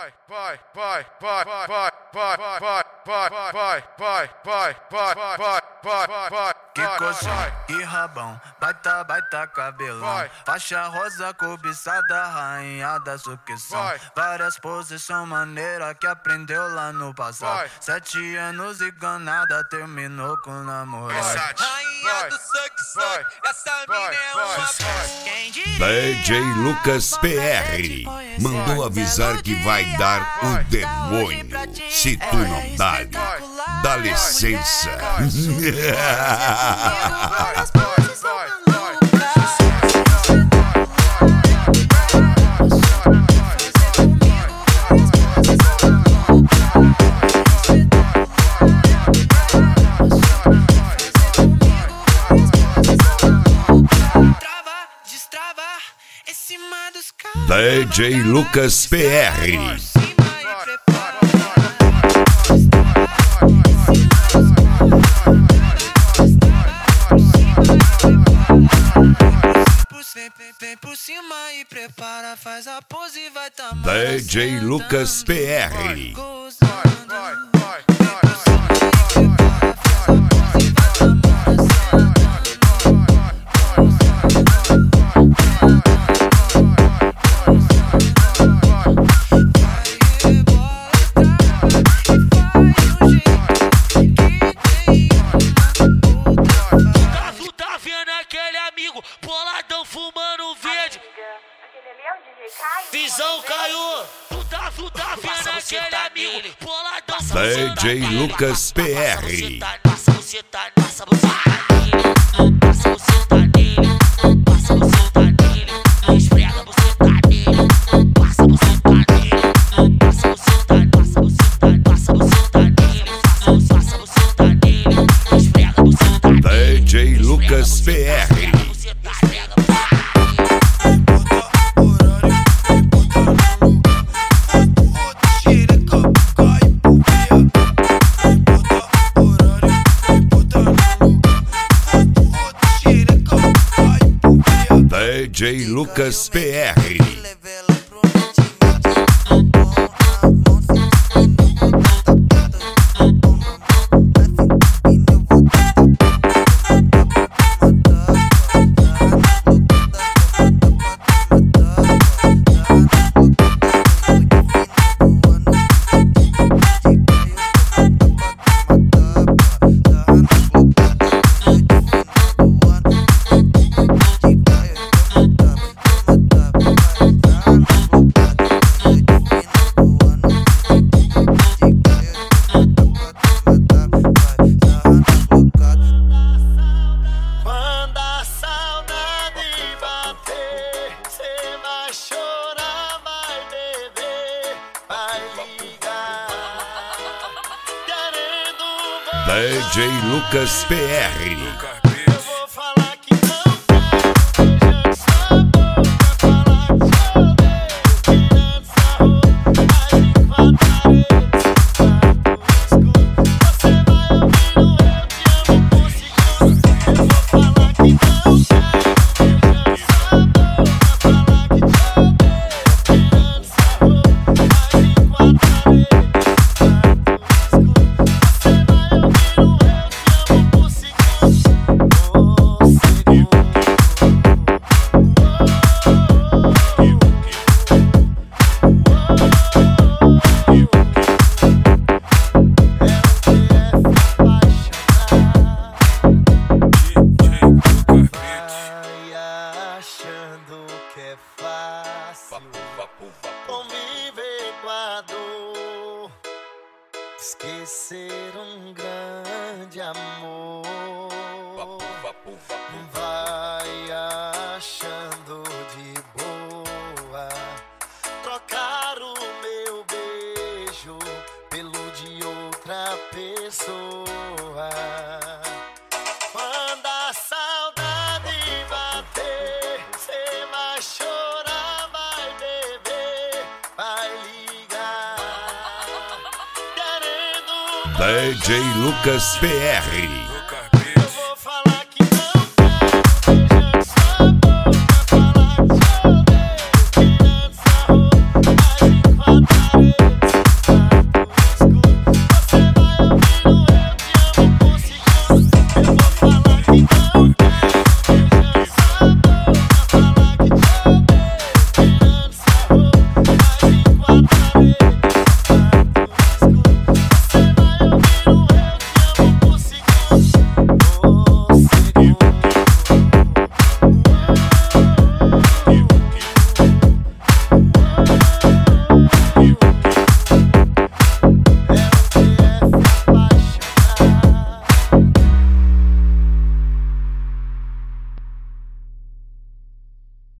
Que coxinha, que rabão, baita cabelão. Faixa rosa cobiçada, rainha da sucção. Várias posições maneiras que aprendeu lá no passado. 7 anos e ganada, terminou com namorado. Rainha do suc, essa mina é uma DJ Lucas PR mandou avisar que vai dar o demônio. Se tu não dá licença. DJ Lucas PR. Vem por cima e prepara, faz a pose e vai tá DJ Lucas PR. Boladão fumando verde. Visão caiu. Tu tá vendo aquele amigo? Boladão fumando DJ Lucas PR. Passa você tá nele. Passa você tá nele. Passa você tá nele. Esfrega você tá nele. Passa você tá nele. Passa você tá nele. Passa você tá nele. Passa você tá nele. Esfrega você tá nele. DJ Lucas PR. DJ Lucas PR. DJ Lucas PR. Conviver com a dor, esquecer um grande amor. Vai achando de boa trocar o meu beijo pelo de outra pessoa. Quando a saudade bater, cê vai chorar, vai beber, vai ligar, querendo DJ Lucas PR.